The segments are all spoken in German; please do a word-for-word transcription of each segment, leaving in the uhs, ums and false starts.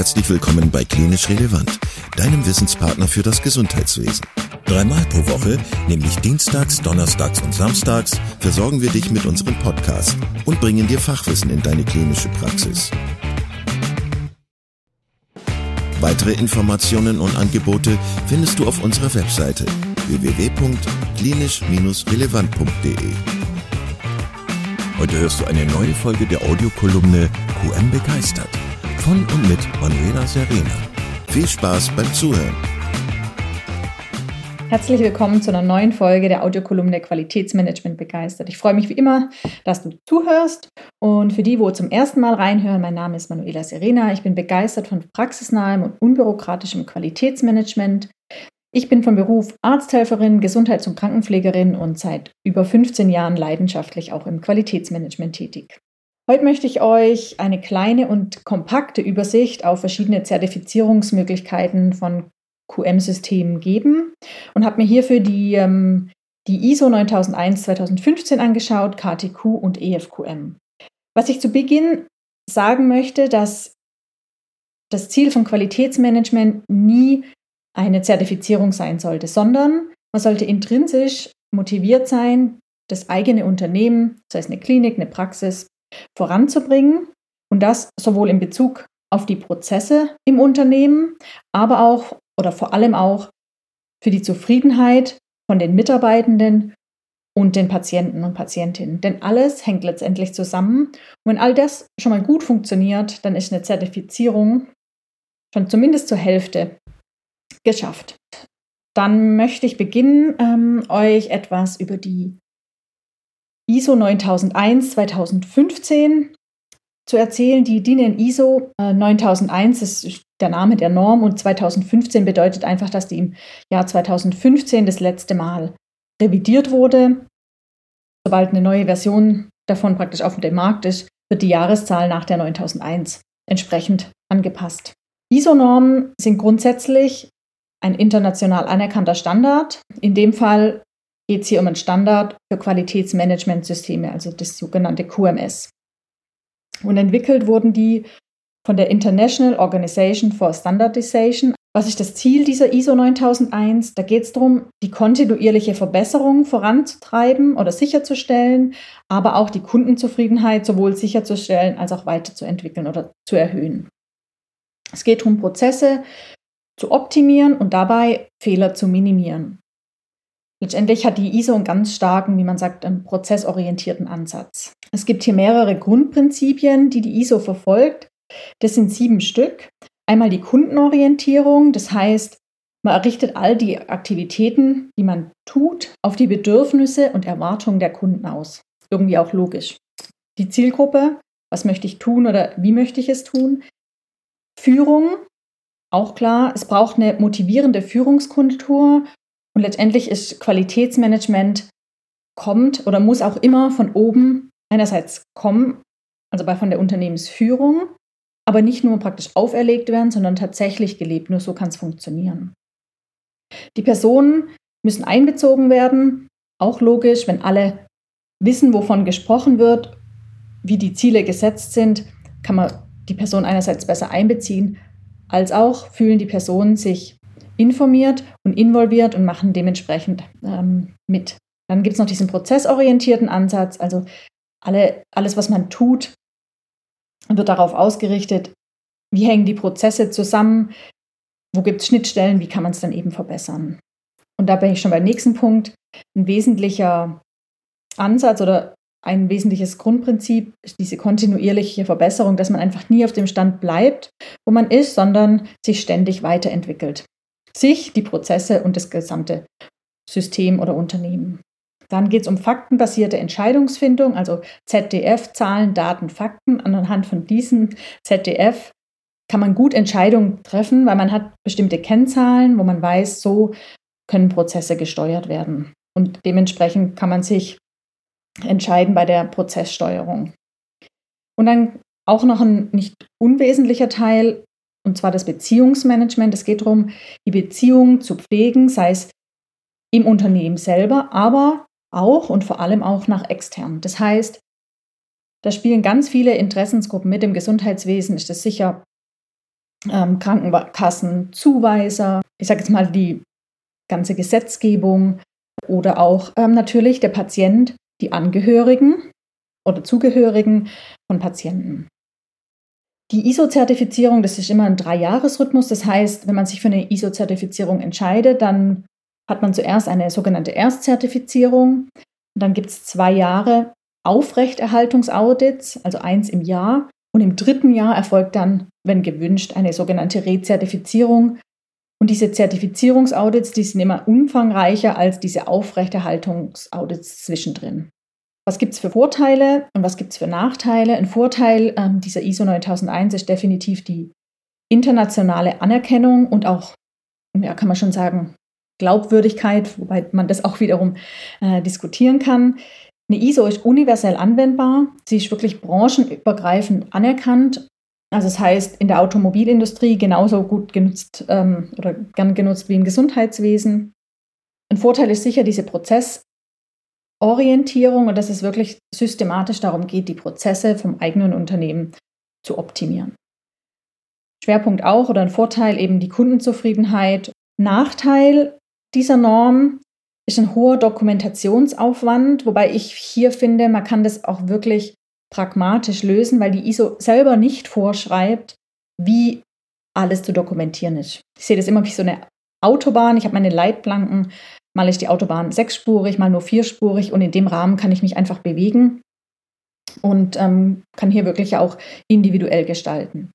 Herzlich willkommen bei Klinisch Relevant, deinem Wissenspartner für das Gesundheitswesen. Dreimal pro Woche, nämlich dienstags, donnerstags und samstags, versorgen wir dich mit unserem Podcast und bringen dir Fachwissen in deine klinische Praxis. Weitere Informationen und Angebote findest du auf unserer Webseite w w w punkt klinisch relevant punkt d e. Heute hörst du eine neue Folge der Audiokolumne Q M begeistert von und mit Manuela Serena. Viel Spaß beim Zuhören. Herzlich willkommen zu einer neuen Folge der Audiokolumne Qualitätsmanagement begeistert. Ich freue mich wie immer, dass du zuhörst, und für die, wo zum ersten Mal reinhören, mein Name ist Manuela Serena. Ich bin begeistert von praxisnahem und unbürokratischem Qualitätsmanagement. Ich bin von Beruf Arzthelferin, Gesundheits- und Krankenpflegerin und seit über fünfzehn Jahren leidenschaftlich auch im Qualitätsmanagement tätig. Heute möchte ich euch eine kleine und kompakte Übersicht auf verschiedene Zertifizierungsmöglichkeiten von Q M-Systemen geben und habe mir hierfür die, ähm, die I S O neuntausendeins zweitausendfünfzehn angeschaut, K T Q und E F Q M. Was ich zu Beginn sagen möchte, dass das Ziel von Qualitätsmanagement nie eine Zertifizierung sein sollte, sondern man sollte intrinsisch motiviert sein, das eigene Unternehmen, sei es eine Klinik, eine Praxis, voranzubringen, und das sowohl in Bezug auf die Prozesse im Unternehmen, aber auch oder vor allem auch für die Zufriedenheit von den Mitarbeitenden und den Patienten und Patientinnen. Denn alles hängt letztendlich zusammen. Und wenn all das schon mal gut funktioniert, dann ist eine Zertifizierung schon zumindest zur Hälfte geschafft. Dann möchte ich beginnen, ähm, euch etwas über die I S O neuntausendeins zweitausendfünfzehn zu erzählen. Die D I N I S O äh, neuntausendeins ist der Name der Norm und zweitausendfünfzehn bedeutet einfach, dass die im Jahr zweitausendfünfzehn das letzte Mal revidiert wurde. Sobald eine neue Version davon praktisch auf dem Markt ist, wird die Jahreszahl nach der neuntausendeins entsprechend angepasst. I S O-Normen sind grundsätzlich ein international anerkannter Standard. In dem Fall geht es hier um einen Standard für Qualitätsmanagementsysteme, also das sogenannte Q M S. Und entwickelt wurden die von der International Organization for Standardization. Was ist das Ziel dieser I S O neuntausendeins? Da geht es darum, die kontinuierliche Verbesserung voranzutreiben oder sicherzustellen, aber auch die Kundenzufriedenheit sowohl sicherzustellen als auch weiterzuentwickeln oder zu erhöhen. Es geht darum, Prozesse zu optimieren und dabei Fehler zu minimieren. Letztendlich hat die I S O einen ganz starken, wie man sagt, einen prozessorientierten Ansatz. Es gibt hier mehrere Grundprinzipien, die die I S O verfolgt. Das sind sieben Stück. Einmal die Kundenorientierung, das heißt, man errichtet all die Aktivitäten, die man tut, auf die Bedürfnisse und Erwartungen der Kunden aus. Irgendwie auch logisch. Die Zielgruppe, was möchte ich tun oder wie möchte ich es tun? Führung, auch klar, es braucht eine motivierende Führungskultur. Und letztendlich ist Qualitätsmanagement kommt oder muss auch immer von oben einerseits kommen, also bei von der Unternehmensführung, aber nicht nur praktisch auferlegt werden, sondern tatsächlich gelebt. Nur so kann es funktionieren. Die Personen müssen einbezogen werden, auch logisch, wenn alle wissen, wovon gesprochen wird, wie die Ziele gesetzt sind, kann man die Person einerseits besser einbeziehen, als auch fühlen die Personen sich informiert und involviert und machen dementsprechend ähm, mit. Dann gibt es noch diesen prozessorientierten Ansatz, also alle, alles, was man tut, wird darauf ausgerichtet, wie hängen die Prozesse zusammen, wo gibt es Schnittstellen, wie kann man es dann eben verbessern. Und da bin ich schon beim nächsten Punkt. Ein wesentlicher Ansatz oder ein wesentliches Grundprinzip ist diese kontinuierliche Verbesserung, dass man einfach nie auf dem Stand bleibt, wo man ist, sondern sich ständig weiterentwickelt. Sich, die Prozesse und das gesamte System oder Unternehmen. Dann geht es um faktenbasierte Entscheidungsfindung, also Z D F, Zahlen, Daten, Fakten. Anhand von diesem Z D F kann man gut Entscheidungen treffen, weil man hat bestimmte Kennzahlen, wo man weiß, so können Prozesse gesteuert werden. Und dementsprechend kann man sich entscheiden bei der Prozesssteuerung. Und dann auch noch ein nicht unwesentlicher Teil, und zwar das Beziehungsmanagement. Es geht darum, die Beziehung zu pflegen, sei es im Unternehmen selber, aber auch und vor allem auch nach extern. Das heißt, da spielen ganz viele Interessensgruppen mit. Im Gesundheitswesen ist das sicher ähm, Krankenkassen, Zuweiser, ich sage jetzt mal die ganze Gesetzgebung oder auch ähm, natürlich der Patient, die Angehörigen oder Zugehörigen von Patienten. Die I S O-Zertifizierung, das ist immer ein Drei-Jahres-Rhythmus. Das heißt, wenn man sich für eine I S O-Zertifizierung entscheidet, dann hat man zuerst eine sogenannte Erstzertifizierung. Und dann gibt es zwei Jahre Aufrechterhaltungsaudits, also eins im Jahr. Und im dritten Jahr erfolgt dann, wenn gewünscht, eine sogenannte Rezertifizierung. Und diese Zertifizierungsaudits, die sind immer umfangreicher als diese Aufrechterhaltungsaudits zwischendrin. Was gibt es für Vorteile und was gibt es für Nachteile? Ein Vorteil ähm, dieser I S O neuntausend eins ist definitiv die internationale Anerkennung und auch, ja, kann man schon sagen, Glaubwürdigkeit, wobei man das auch wiederum äh, diskutieren kann. Eine I S O ist universell anwendbar, sie ist wirklich branchenübergreifend anerkannt. Also das heißt, in der Automobilindustrie genauso gut genutzt ähm, oder gern genutzt wie im Gesundheitswesen. Ein Vorteil ist sicher diese Prozessorientierung und dass es wirklich systematisch darum geht, die Prozesse vom eigenen Unternehmen zu optimieren. Schwerpunkt auch oder ein Vorteil eben die Kundenzufriedenheit. Nachteil dieser Norm ist ein hoher Dokumentationsaufwand, wobei ich hier finde, man kann das auch wirklich pragmatisch lösen, weil die I S O selber nicht vorschreibt, wie alles zu dokumentieren ist. Ich sehe das immer wie so eine Autobahn. Ich habe meine Leitplanken, mal ist die Autobahn sechsspurig, mal nur vierspurig und in dem Rahmen kann ich mich einfach bewegen und ähm, kann hier wirklich auch individuell gestalten.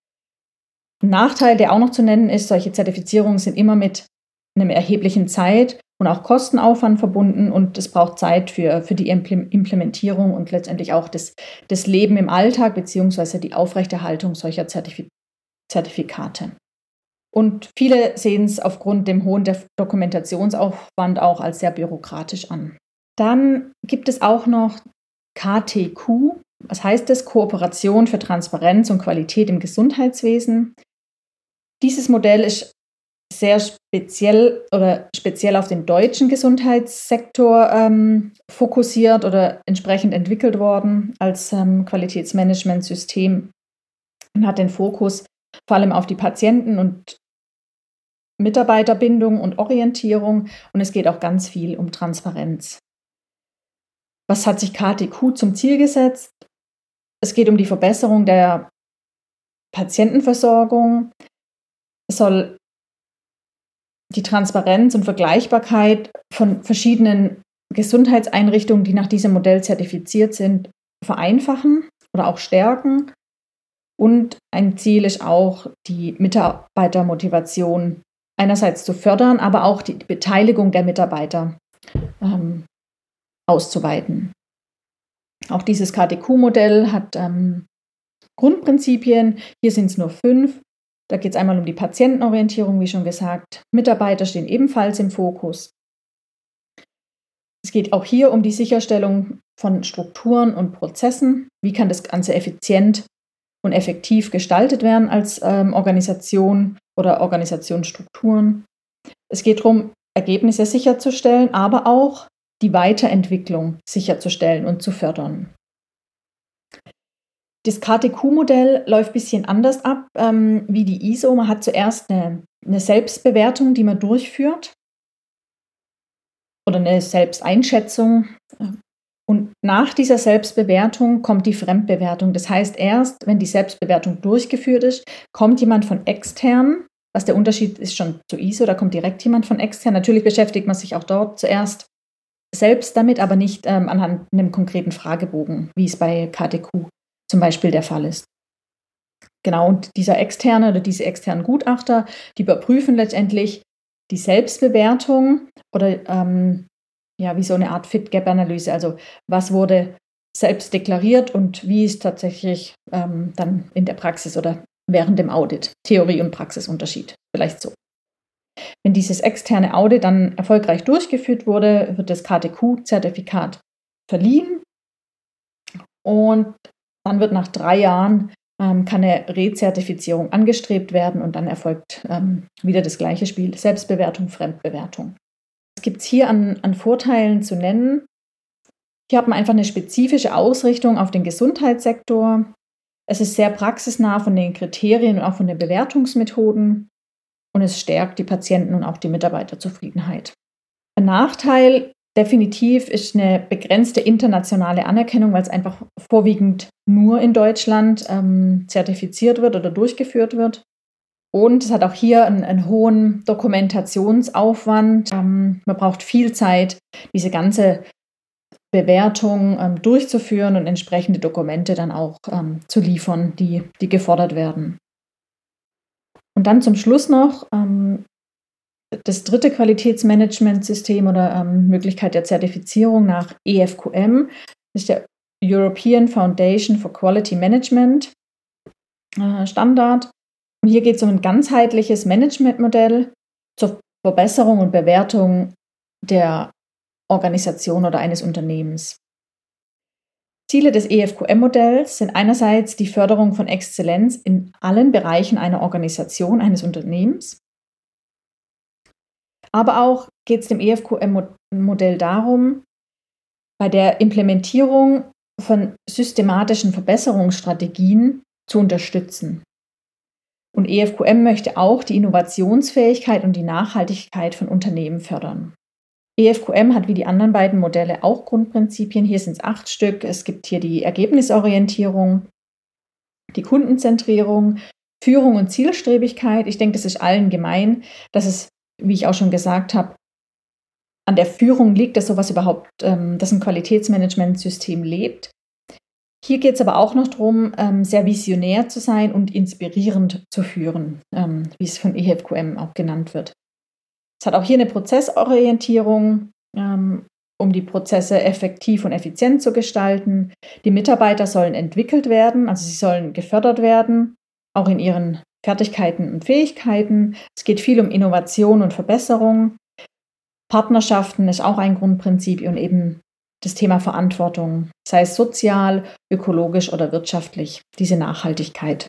Ein Nachteil, der auch noch zu nennen ist, solche Zertifizierungen sind immer mit einem erheblichen Zeit- und auch Kostenaufwand verbunden und es braucht Zeit für, für die Implementierung und letztendlich auch das, das Leben im Alltag beziehungsweise die Aufrechterhaltung solcher Zertif- Zertifikate. Und viele sehen es aufgrund dem hohen Dokumentationsaufwand auch als sehr bürokratisch an. Dann gibt es auch noch K T Q, was heißt das? Kooperation für Transparenz und Qualität im Gesundheitswesen. Dieses Modell ist sehr speziell oder speziell auf den deutschen Gesundheitssektor ähm, fokussiert oder entsprechend entwickelt worden als ähm, Qualitätsmanagementsystem und hat den Fokus vor allem auf die Patienten- und Mitarbeiterbindung und Orientierung und es geht auch ganz viel um Transparenz. Was hat sich K T Q zum Ziel gesetzt? Es geht um die Verbesserung der Patientenversorgung. Es soll die Transparenz und Vergleichbarkeit von verschiedenen Gesundheitseinrichtungen, die nach diesem Modell zertifiziert sind, vereinfachen oder auch stärken. Und ein Ziel ist auch, die Mitarbeitermotivation einerseits zu fördern, aber auch die Beteiligung der Mitarbeiter ähm, auszuweiten. Auch dieses K T Q-Modell hat ähm, Grundprinzipien. Hier sind es nur fünf. Da geht es einmal um die Patientenorientierung, wie schon gesagt. Mitarbeiter stehen ebenfalls im Fokus. Es geht auch hier um die Sicherstellung von Strukturen und Prozessen. Wie kann das Ganze effizient und effektiv gestaltet werden als ähm, Organisation oder Organisationsstrukturen? Es geht darum, Ergebnisse sicherzustellen, aber auch die Weiterentwicklung sicherzustellen und zu fördern. Das K T Q-Modell läuft ein bisschen anders ab ähm, wie die I S O. Man hat zuerst eine, eine Selbstbewertung, die man durchführt oder eine Selbsteinschätzung. Und nach dieser Selbstbewertung kommt die Fremdbewertung. Das heißt, erst wenn die Selbstbewertung durchgeführt ist, kommt jemand von extern. Was der Unterschied ist schon zu I S O, da kommt direkt jemand von extern. Natürlich beschäftigt man sich auch dort zuerst selbst damit, aber nicht ähm, anhand einem konkreten Fragebogen, wie es bei K T Q zum Beispiel der Fall ist. Genau, und dieser externe oder diese externen Gutachter, die überprüfen letztendlich die Selbstbewertung oder ähm, ja, wie so eine Art Fit-Gap-Analyse, also was wurde selbst deklariert und wie ist tatsächlich ähm, dann in der Praxis oder während dem Audit Theorie- und Praxisunterschied, vielleicht so. Wenn dieses externe Audit dann erfolgreich durchgeführt wurde, wird das K T Q-Zertifikat verliehen und dann wird nach drei Jahren ähm, kann eine Rezertifizierung angestrebt werden und dann erfolgt ähm, wieder das gleiche Spiel, Selbstbewertung, Fremdbewertung. Was gibt es hier an, an Vorteilen zu nennen? Hier hat man einfach eine spezifische Ausrichtung auf den Gesundheitssektor. Es ist sehr praxisnah von den Kriterien und auch von den Bewertungsmethoden und es stärkt die Patienten und auch die Mitarbeiterzufriedenheit. Ein Nachteil definitiv ist eine begrenzte internationale Anerkennung, weil es einfach vorwiegend nur in Deutschland ähm, zertifiziert wird oder durchgeführt wird. Und es hat auch hier einen, einen hohen Dokumentationsaufwand. Ähm, man braucht viel Zeit, diese ganze Bewertung ähm, durchzuführen und entsprechende Dokumente dann auch ähm, zu liefern, die, die gefordert werden. Und dann zum Schluss noch ähm, das dritte Qualitätsmanagementsystem oder ähm, Möglichkeit der Zertifizierung nach E F Q M. Das ist der European Foundation for Quality Management äh, Standard. Und hier geht es um ein ganzheitliches Managementmodell zur Verbesserung und Bewertung der Organisation oder eines Unternehmens. Ziele des E F Q M-Modells sind einerseits die Förderung von Exzellenz in allen Bereichen einer Organisation, eines Unternehmens. Aber auch geht es dem E F Q M-Modell darum, bei der Implementierung von systematischen Verbesserungsstrategien zu unterstützen. Und E F Q M möchte auch die Innovationsfähigkeit und die Nachhaltigkeit von Unternehmen fördern. E F Q M hat wie die anderen beiden Modelle auch Grundprinzipien. Hier sind es acht Stück. Es gibt hier die Ergebnisorientierung, die Kundenzentrierung, Führung und Zielstrebigkeit. Ich denke, das ist allen gemein, dass es, wie ich auch schon gesagt habe, an der Führung liegt, dass sowas überhaupt, ähm, dass ein Qualitätsmanagementsystem lebt. Hier geht es aber auch noch darum, ähm, sehr visionär zu sein und inspirierend zu führen, ähm, wie es von E F Q M auch genannt wird. Es hat auch hier eine Prozessorientierung, ähm, um die Prozesse effektiv und effizient zu gestalten. Die Mitarbeiter sollen entwickelt werden, also sie sollen gefördert werden, auch in ihren Fertigkeiten und Fähigkeiten. Es geht viel um Innovation und Verbesserung. Partnerschaften ist auch ein Grundprinzip und eben das Thema Verantwortung, sei es sozial, ökologisch oder wirtschaftlich, diese Nachhaltigkeit.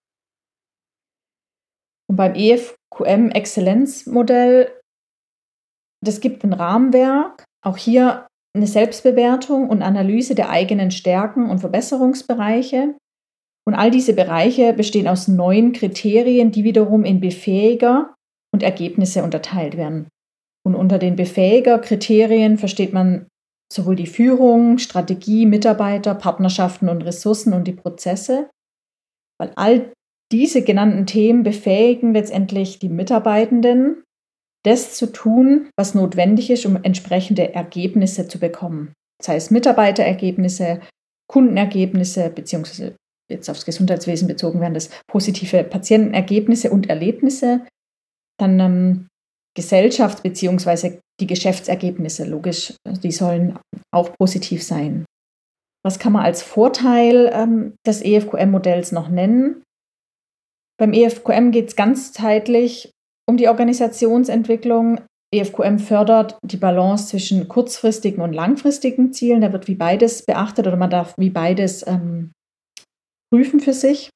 Und beim E F Q M-Exzellenzmodell, das gibt ein Rahmenwerk, auch hier eine Selbstbewertung und Analyse der eigenen Stärken und Verbesserungsbereiche. Und all diese Bereiche bestehen aus neun Kriterien, die wiederum in Befähiger und Ergebnisse unterteilt werden. Und unter den Befähiger-Kriterien versteht man sowohl die Führung, Strategie, Mitarbeiter, Partnerschaften und Ressourcen und die Prozesse, weil all diese genannten Themen befähigen letztendlich die Mitarbeitenden, das zu tun, was notwendig ist, um entsprechende Ergebnisse zu bekommen. Das heißt Mitarbeiterergebnisse, Kundenergebnisse, beziehungsweise jetzt aufs Gesundheitswesen bezogen werden das positive Patientenergebnisse und Erlebnisse, dann ähm, Gesellschafts- beziehungsweise die Geschäftsergebnisse, logisch, die sollen auch positiv sein. Was kann man als Vorteil ähm, des E F Q M-Modells noch nennen? Beim E F Q M geht es ganzheitlich um die Organisationsentwicklung. E F Q M fördert die Balance zwischen kurzfristigen und langfristigen Zielen. Da wird wie beides beachtet oder man darf wie beides ähm, prüfen für sich.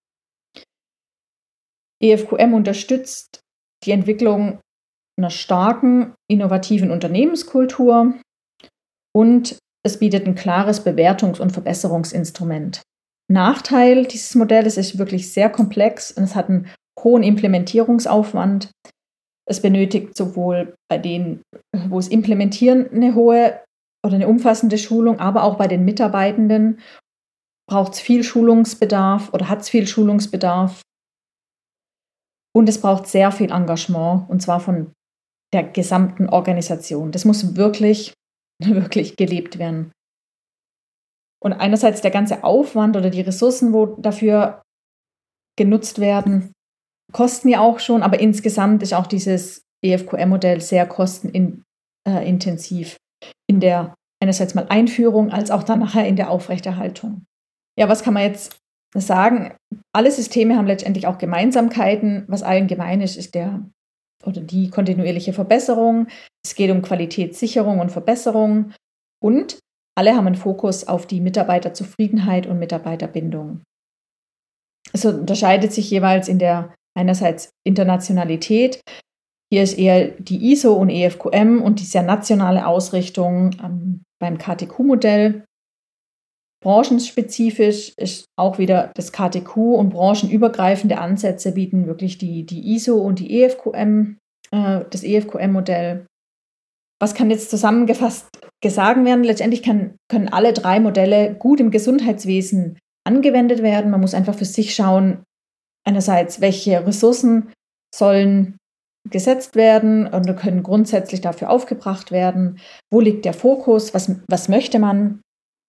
E F Q M unterstützt die Entwicklung einer starken, innovativen Unternehmenskultur und es bietet ein klares Bewertungs- und Verbesserungsinstrument. Nachteil dieses Modells ist wirklich sehr komplex und es hat einen hohen Implementierungsaufwand. Es benötigt sowohl bei denen, wo es implementieren, eine hohe oder eine umfassende Schulung, aber auch bei den Mitarbeitenden braucht es viel Schulungsbedarf oder hat es viel Schulungsbedarf. Und es braucht sehr viel Engagement, und zwar von der gesamten Organisation. Das muss wirklich, wirklich gelebt werden. Und einerseits der ganze Aufwand oder die Ressourcen, wo dafür genutzt werden, kosten ja auch schon, aber insgesamt ist auch dieses E F Q M-Modell sehr kostenintensiv in der einerseits mal Einführung, als auch dann nachher in der Aufrechterhaltung. Ja, was kann man jetzt sagen? Alle Systeme haben letztendlich auch Gemeinsamkeiten. Was allen gemein ist, ist der oder die kontinuierliche Verbesserung. Es geht um Qualitätssicherung und Verbesserung und alle haben einen Fokus auf die Mitarbeiterzufriedenheit und Mitarbeiterbindung. Es unterscheidet sich jeweils in der einerseits Internationalität. Hier ist eher die I S O und E F Q M und die sehr nationale Ausrichtung ähm, beim K T Q-Modell. Branchenspezifisch ist auch wieder das K T Q und branchenübergreifende Ansätze bieten wirklich die, die I S O und die E F Q M, äh, das E F Q M-Modell. Was kann jetzt zusammengefasst gesagt werden? Letztendlich kann, können alle drei Modelle gut im Gesundheitswesen angewendet werden. Man muss einfach für sich schauen, einerseits, welche Ressourcen sollen gesetzt werden und können grundsätzlich dafür aufgebracht werden. Wo liegt der Fokus? Was, was möchte man?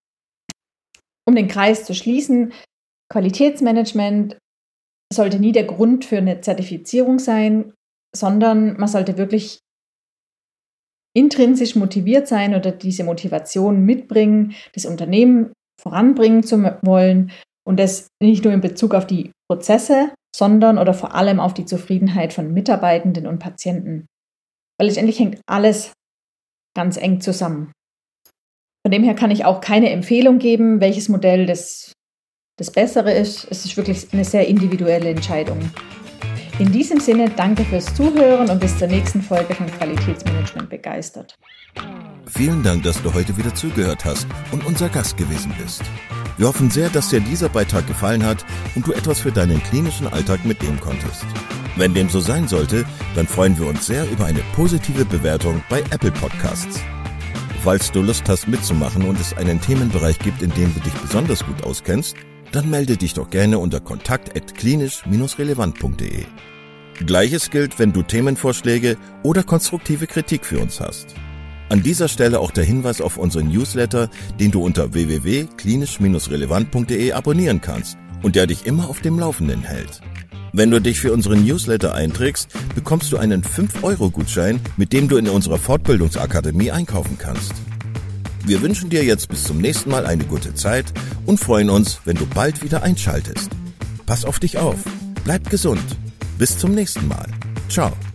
Um den Kreis zu schließen, Qualitätsmanagement sollte nie der Grund für eine Zertifizierung sein, sondern man sollte wirklich intrinsisch motiviert sein oder diese Motivation mitbringen, das Unternehmen voranbringen zu wollen und das nicht nur in Bezug auf die Prozesse, sondern oder vor allem auf die Zufriedenheit von Mitarbeitenden und Patienten. Weil letztendlich hängt alles ganz eng zusammen. Von dem her kann ich auch keine Empfehlung geben, welches Modell das, das Bessere ist. Es ist wirklich eine sehr individuelle Entscheidung. In diesem Sinne, danke fürs Zuhören und bis zur nächsten Folge von Qualitätsmanagement begeistert. Vielen Dank, dass du heute wieder zugehört hast und unser Gast gewesen bist. Wir hoffen sehr, dass dir dieser Beitrag gefallen hat und du etwas für deinen klinischen Alltag mitnehmen konntest. Wenn dem so sein sollte, dann freuen wir uns sehr über eine positive Bewertung bei Apple Podcasts. Falls du Lust hast mitzumachen und es einen Themenbereich gibt, in dem du dich besonders gut auskennst, dann melde dich doch gerne unter kontakt at klinisch relevant punkt de. Gleiches gilt, wenn du Themenvorschläge oder konstruktive Kritik für uns hast. An dieser Stelle auch der Hinweis auf unseren Newsletter, den du unter w w w punkt klinisch relevant punkt de abonnieren kannst und der dich immer auf dem Laufenden hält. Wenn du dich für unseren Newsletter einträgst, bekommst du einen fünf Euro Gutschein, mit dem du in unserer Fortbildungsakademie einkaufen kannst. Wir wünschen dir jetzt bis zum nächsten Mal eine gute Zeit und freuen uns, wenn du bald wieder einschaltest. Pass auf dich auf, bleib gesund. Bis zum nächsten Mal. Ciao.